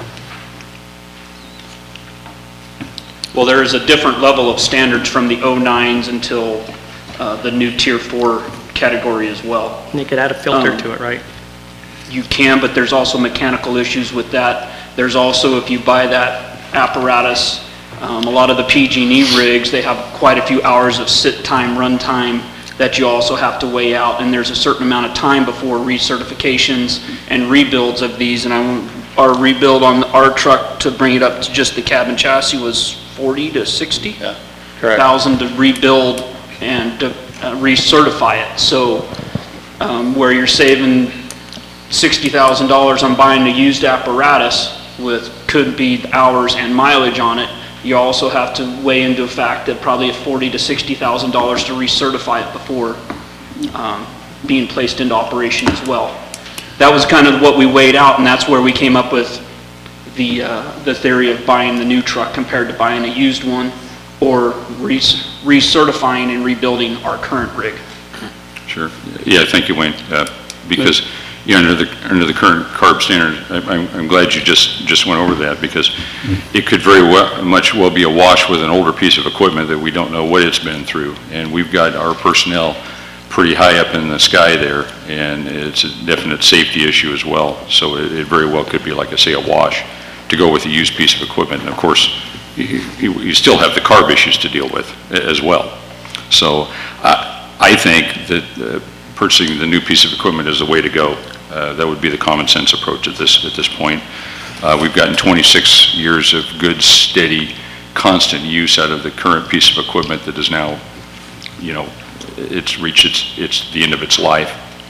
Well, there is a different level of standards from the 09s until the new Tier 4 category as well. And you could add a filter to it, right? You can, but there's also mechanical issues with that. There's also, if you buy that apparatus, a lot of the PG&E rigs, they have quite a few hours of sit time, run time that you also have to weigh out, and there's a certain amount of time before recertifications and rebuilds of these. And our rebuild on our truck to bring it up to just the cab and chassis was 40 to 60 thousand to rebuild and to recertify it. So where you're saving $60,000 on buying a used apparatus with could be hours and mileage on it, you also have to weigh into the fact that probably $40,000 to $60,000 to recertify it before being placed into operation as well. That was kind of what we weighed out, and that's where we came up with the theory of buying the new truck compared to buying a used one, or recertifying and rebuilding our current rig. Sure. Yeah, thank you, Wayne. Because under the current CARB standards, I'm glad you just went over that, because it could very much be a wash with an older piece of equipment that we don't know what it's been through. And we've got our personnel pretty high up in the sky there, and it's a definite safety issue as well. So it very well could be, like I say, a wash to go with a used piece of equipment. And of course, you still have the CARB issues to deal with as well. So I think that purchasing the new piece of equipment is the way to go. That would be the common sense approach at this point. We've gotten 26 years of good, steady, constant use out of the current piece of equipment that is now, it's reached the end of its life.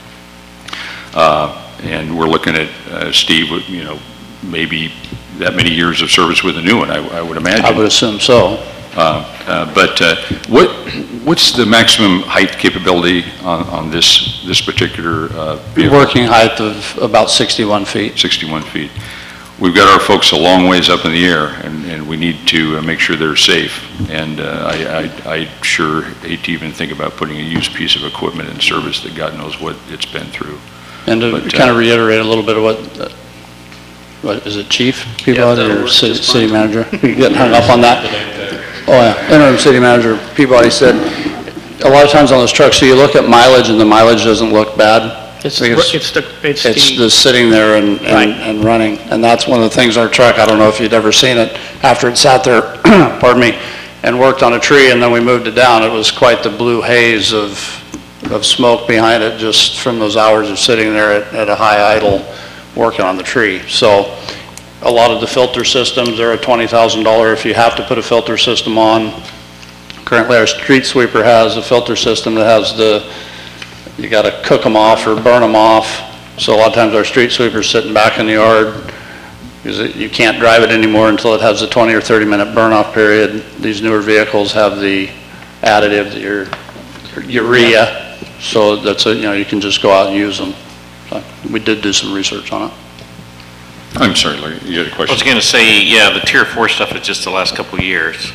And we're looking at, Steve, maybe that many years of service with a new one, I would imagine. I would assume so. But what's the maximum height capability on this particular vehicle? Working height of about 61 feet. 61 feet. We've got our folks a long ways up in the air, and we need to make sure they're safe. And I sure hate to even think about putting a used piece of equipment in service that God knows what it's been through. And to kind of reiterate a little bit of what is it, Chief Peabody or City Manager? You getting hung up on that? Oh yeah, Interim City Manager Peabody said, a lot of times on those trucks, so you look at mileage and the mileage doesn't look bad. It's the sitting there and running. And that's one of the things our truck, I don't know if you'd ever seen it, after it sat there, pardon me, and worked on a tree and then we moved it down, it was quite the blue haze of smoke behind it just from those hours of sitting there at a high idle working on the tree. So a lot of the filter systems, they're a $20,000 if you have to put a filter system on. Currently our street sweeper has a filter system that has you got to cook them off or burn them off. So a lot of times our street sweeper's sitting back in the yard because you can't drive it anymore until it has a 20 or 30 minute burn off period. These newer vehicles have the additive, your urea, so that's you can just go out and use them. So we did do some research on it. I'm sorry, Larry, you had a question? I was going to say, yeah, the Tier 4 stuff is just the last couple of years.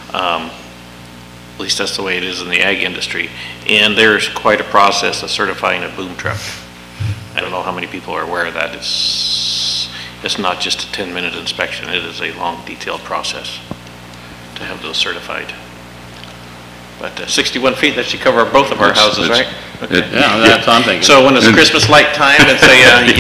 At least that's the way it is in the ag industry. And there's quite a process of certifying a boom truck. I don't know how many people are aware of that. It's not just a 10-minute inspection. It is a long, detailed process to have those certified. But 61 feet, that should cover both of our houses, right? Okay. Yeah, that's what I'm thinking. So when it's Christmas light time, and say,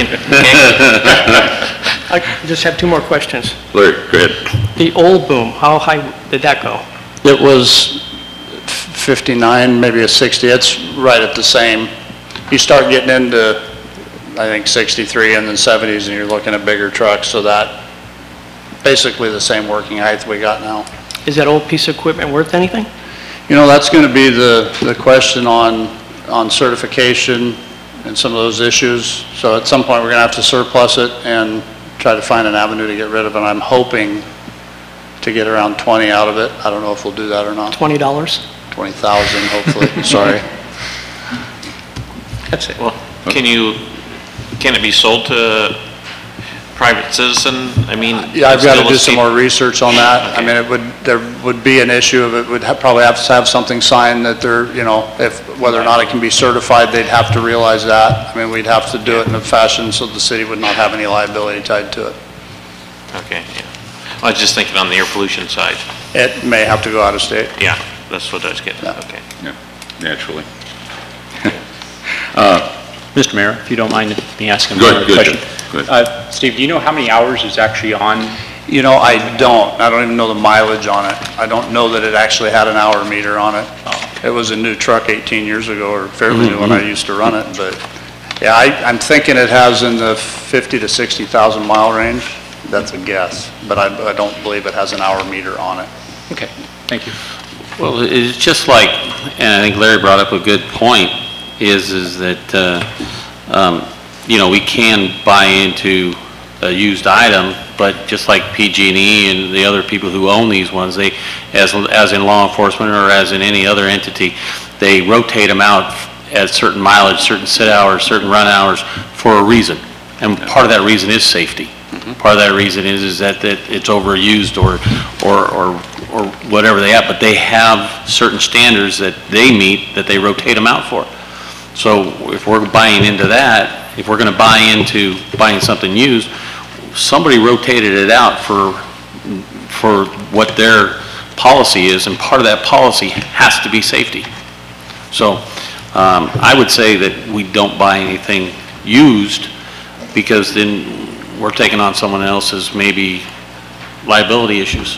I just have two more questions. Larry, go ahead. The old boom, how high did that go? It was 59, maybe a 60. It's right at the same. You start getting into, I think, 63 and then 70s, and you're looking at bigger trucks. So that basically the same working height we got now. Is that old piece of equipment worth anything? That's going to be the question on certification and some of those issues. So at some point we're going to have to surplus it and try to find an avenue to get rid of it. I'm hoping to get around 20 out of it. I don't know if we'll do that or not. $20? 20,000 hopefully. Sorry. That's it. well, can it be sold to private citizen? I mean, Yeah, I've got to do some more research on that. Okay. I mean, there would be an issue of it would probably have to have something signed that they're, whether or not it can be certified, they'd have to realize that. I mean, we'd have to do it in a fashion so the city would not have any liability tied to it. Okay, yeah. I was just thinking on the air pollution side. It may have to go out of state. Yeah, that's what I was getting at. Okay. Yeah, naturally. Mr. Mayor, if you don't mind me asking Go one ahead, question. Go ahead. Steve, do you know how many hours is actually on? I don't. I don't even know the mileage on it. I don't know that it actually had an hour meter on it. It was a new truck 18 years ago, or fairly new when I used to run it. But yeah, I'm thinking it has in the 50 to 60,000 mile range. That's a guess, but I don't believe it has an hour meter on it. Okay, thank you. Well, it's just like, and I think Larry brought up a good point, is that, we can buy into a used item, but just like PG&E and the other people who own these ones, they, as in law enforcement or as in any other entity, they rotate them out at certain mileage, certain sit hours, certain run hours for a reason. And part of that reason is safety. Part of that reason is that it's overused or whatever they have, but they have certain standards that they meet that they rotate them out for. So if we're buying into that, if we're going to buy into buying something used, somebody rotated it out for what their policy is, and part of that policy has to be safety. So I would say that we don't buy anything used, because then we're taking on someone else's maybe liability issues.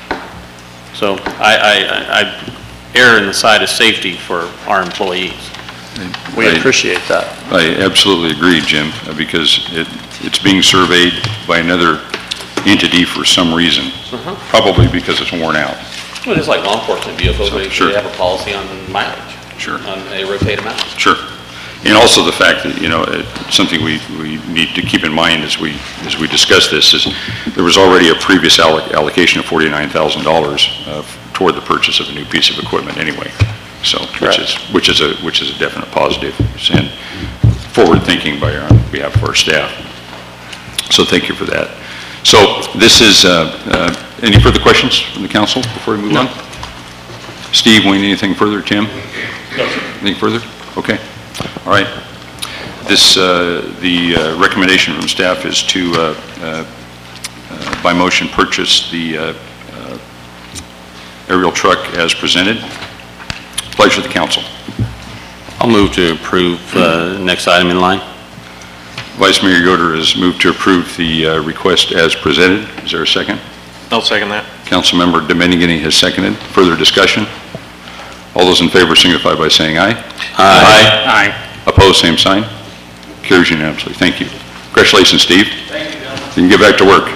So I err in the side of safety for our employees. We appreciate that. I absolutely agree, Jim, because it's being surveyed by another entity for some reason, probably because it's worn out. Well, it's like law enforcement vehicles. Sure. They have a policy on mileage. Sure. They rotate them out. Sure. And also the fact that, something we need to keep in mind as we discuss this is there was already a previous allocation of $49,000 toward the purchase of a new piece of equipment anyway. So, which is a definite positive and forward thinking by on behalf of our staff. So thank you for that. So this is, any further questions from the council before we move on? Steve, Wayne, anything further? Tim? No. Anything further? Okay. All right. This, the recommendation from staff is to, by motion, purchase the aerial truck as presented. Pleasure of the council. I'll move to approve next item in line. Vice Mayor Yoder has moved to approve the request as presented. Is there a second? I'll second that. Councilmember Domeniggini has seconded. Further discussion? All those in favor signify by saying aye. Aye. Aye. Opposed, same sign. Carries unanimously. Thank you. Congratulations, Steve. Thank you, gentlemen. You can get back to work.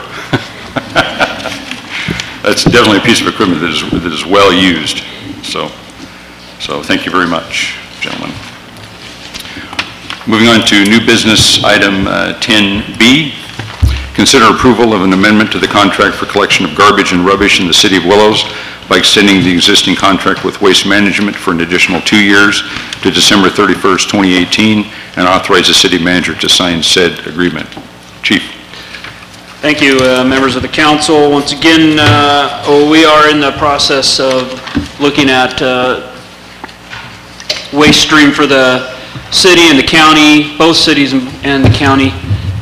That's definitely a piece of equipment that is well used. So thank you very much, gentlemen. Moving on to new business item 10B. Consider approval of an amendment to the contract for collection of garbage and rubbish in the City of Willows by extending the existing contract with Waste Management for an additional 2 years to December 31st, 2018, and authorize the city manager to sign said agreement. Chief. Thank you, members of the council. Once again, we are in the process of looking at waste stream for the city and the county, both cities and the county.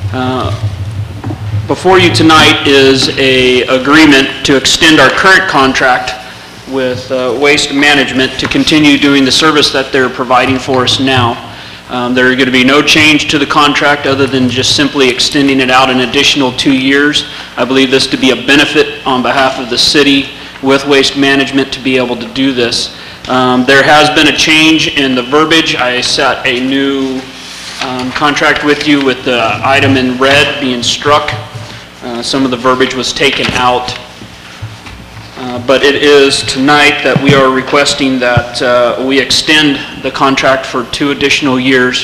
Before you tonight is an agreement to extend our current contract with Waste Management to continue doing the service that they're providing for us now. There are going to be no change to the contract other than just simply extending it out an additional 2 years. I believe this to be a benefit on behalf of the city with Waste Management to be able to do this. There has been a change in the verbiage. I set a new contract with you with the item in red being struck. Some of the verbiage was taken out. But it is tonight that we are requesting that we extend the contract for 2 additional years.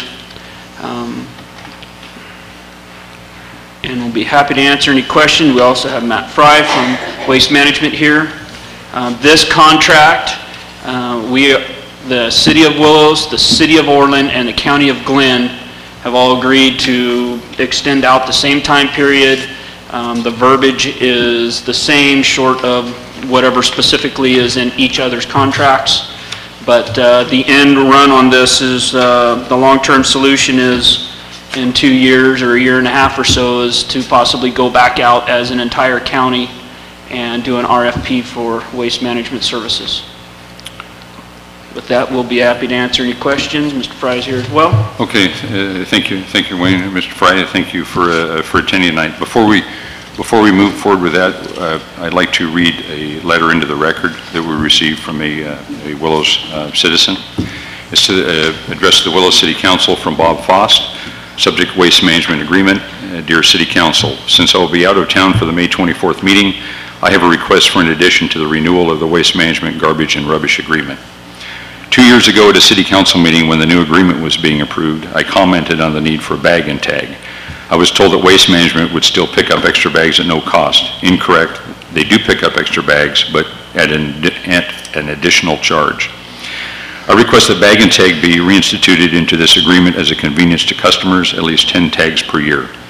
And we'll be happy to answer any questions. We also have Matt Fry from Waste Management here. This contract, the City of Willows, the City of Orland, and the County of Glenn have all agreed to extend out the same time period. The verbiage is the same, short of whatever specifically is in each other's contracts. But the end run on this is, the long-term solution is in 2 years or a year and a half or so is to possibly go back out as an entire county and do an RFP for waste management services. With that, we'll be happy to answer any questions. Mr. Fry is here as well. Okay, thank you, Wayne. Mr. Fry, thank you for attending tonight. Before we move forward with that, I'd like to read a letter into the record that we received from a Willows citizen. It's to address the Willows City Council from Bob Fost, subject Waste Management Agreement. Dear City Council, since I will be out of town for the May 24th meeting, I have a request for an addition to the renewal of the Waste Management Garbage and Rubbish Agreement. 2 years ago at a City Council meeting when the new agreement was being approved, I commented on the need for a bag and tag. I was told that Waste Management would still pick up extra bags at no cost. Incorrect. They do pick up extra bags, but at an additional charge. I request that bag and tag be reinstituted into this agreement as a convenience to customers, at least 10 tags per year.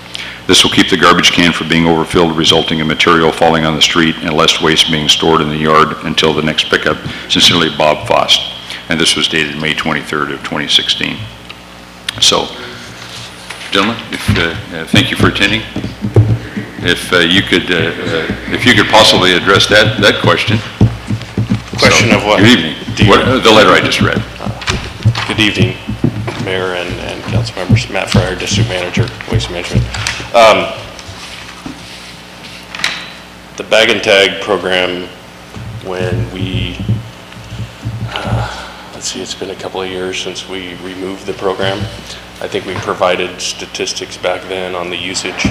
This will keep the garbage can from being overfilled, resulting in material falling on the street and less waste being stored in the yard until the next pickup. Sincerely, Bob Fost. And this was dated May 23rd of 2016. So, gentlemen, thank you for attending. If you could possibly address that question. Question of what? Good evening. The letter I just read. Good evening, Mayor and council members. Matt Fryer, District Manager, Waste Management. The bag and tag program, when we, let's see, it's been a couple of years since we removed the program. I think we provided statistics back then on the usage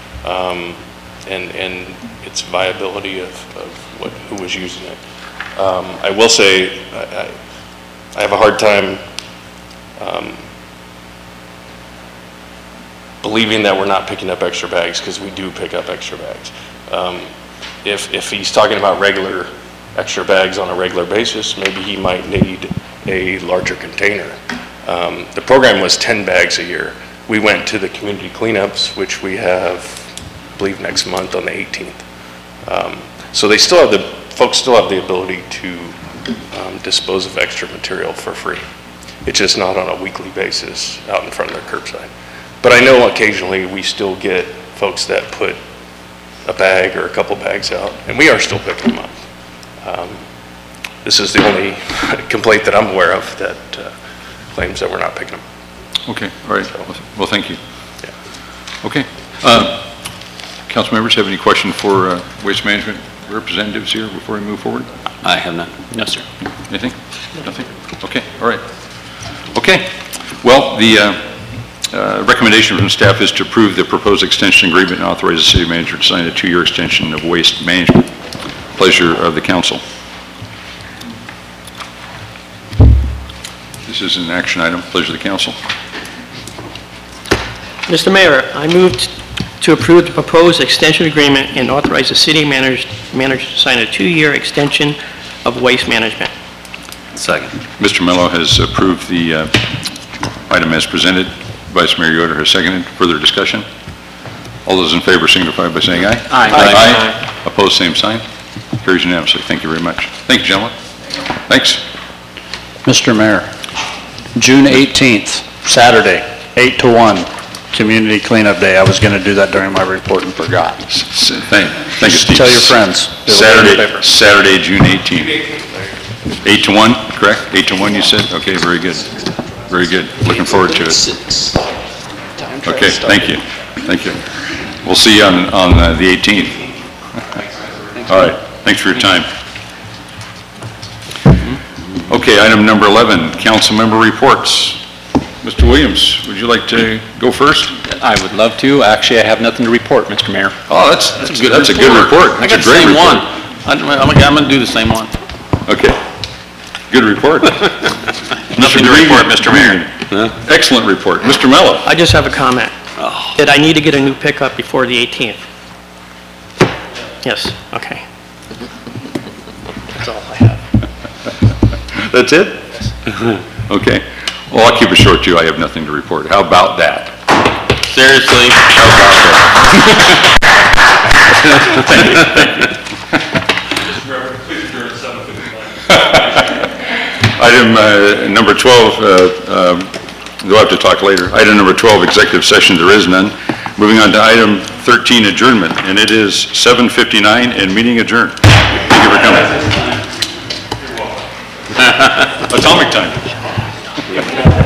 and its viability of who was using it. I will say I have a hard time believing that we're not picking up extra bags, because we do pick up extra bags. If he's talking about regular extra bags on a regular basis, maybe he might need a larger container. The program was 10 bags a year. We went to the community cleanups, which we have, I believe, next month on the 18th. So they still have folks still have the ability to dispose of extra material for free. It's just not on a weekly basis out in front of their curbside. But I know occasionally we still get folks that put a bag or a couple bags out, and we are still picking them up. This is the only complaint that I'm aware of that claims that we're not picking them up. Okay, all right. Well, thank you. Yeah. Okay. Council members, have any question for Waste Management representatives here before we move forward? I have none. No, sir. Anything? Nothing? Okay, all right. Okay. Well, the recommendation from staff is to approve the proposed extension agreement and authorize the city manager to sign a 2-year extension of waste management. Pleasure of the council. This is an action item. Pleasure of the council. Mr. Mayor, I moved to approve the proposed extension agreement and authorize the city manager to sign a 2-year extension of waste management. Second. Mr. Mello has approved the item as presented. Vice Mayor Yoder has seconded. Further discussion? All those in favor signify by saying aye. Aye. Aye. Opposed, same sign. Carries unanimously. Thank you very much. Thank you, gentlemen. Thanks. Mr. Mayor, June 18th, Saturday, 8 to 1, Community Cleanup Day. I was going to do that during my report and forgot. Thank you, Steve. Tell your friends. Saturday, June 18th. 8 to 1, correct? 8 to 1, you said? Okay, very good. Very good. Looking forward to it. Okay, thank you. Thank you. We'll see you on the 18th. All right. Thanks for your time. Okay, item number 11, council member reports. Mr. Williams, would you like to go first? I would love to. Actually, I have nothing to report, Mr. Mayor. Oh, that's a good report. I got the same one. I'm going to do the same one. Okay. Good report. Nothing to report, Mr. Mayor. Excellent report. Mr. Mello. I just have a comment. Did I need to get a new pickup before the 18th? Yes, okay. That's all I have. That's it? Okay. Well, I'll keep it short too. I have nothing to report. How about that? Seriously? How about that? Thank you. Item number 12, we'll have to talk later. Item number 12, executive session, there is none. Moving on to item 13, adjournment, and it is 7:59 and meeting adjourned. Thank you for coming. Atomic time.